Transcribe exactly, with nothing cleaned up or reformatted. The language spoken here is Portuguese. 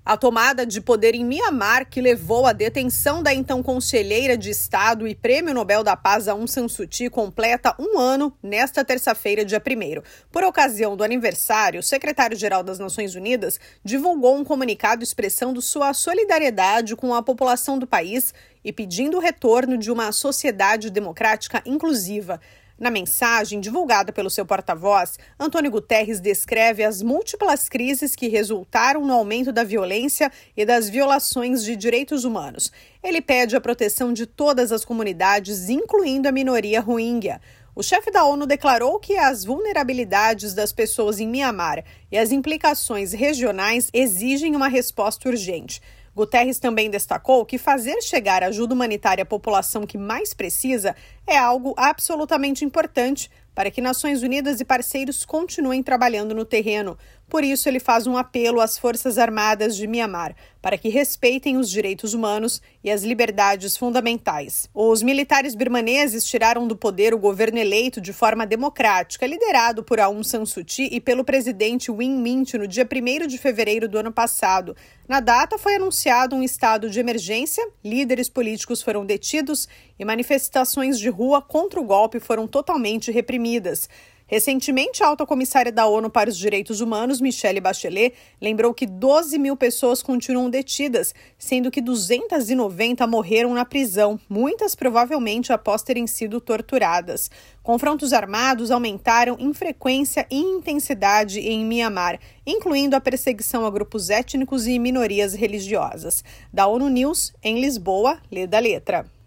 A tomada de poder em Mianmar, que levou à detenção da então conselheira de Estado e Prêmio Nobel da Paz Aung San Suu Kyi, completa um ano nesta terça-feira, dia primeiro. Por ocasião do aniversário, o secretário-geral das Nações Unidas divulgou um comunicado expressando sua solidariedade com a população do país e pedindo o retorno de uma sociedade democrática inclusiva. Na mensagem divulgada pelo seu porta-voz, Antônio Guterres descreve as múltiplas crises que resultaram no aumento da violência e das violações de direitos humanos. Ele pede a proteção de todas as comunidades, incluindo a minoria Rohingya. O chefe da ONU declarou que as vulnerabilidades das pessoas em Mianmar e as implicações regionais exigem uma resposta urgente. Guterres também destacou que fazer chegar ajuda humanitária à população que mais precisa é algo absolutamente importante para que Nações Unidas e parceiros continuem trabalhando no terreno. Por isso, ele faz um apelo às Forças Armadas de Mianmar para que respeitem os direitos humanos e as liberdades fundamentais. Os militares birmaneses tiraram do poder o governo eleito de forma democrática, liderado por Aung San Suu Kyi e pelo presidente Win Myint no dia primeiro de fevereiro do ano passado. Na data, foi anunciado um estado de emergência, líderes políticos foram detidos e manifestações de rua contra o golpe foram totalmente reprimidas. Recentemente, a alta comissária da ONU para os Direitos Humanos, Michelle Bachelet, lembrou que doze mil pessoas continuam detidas, sendo que duzentas e noventa morreram na prisão, muitas provavelmente após terem sido torturadas. Confrontos armados aumentaram em frequência e intensidade em Mianmar, incluindo a perseguição a grupos étnicos e minorias religiosas. Da ONU News, em Lisboa, lê da letra.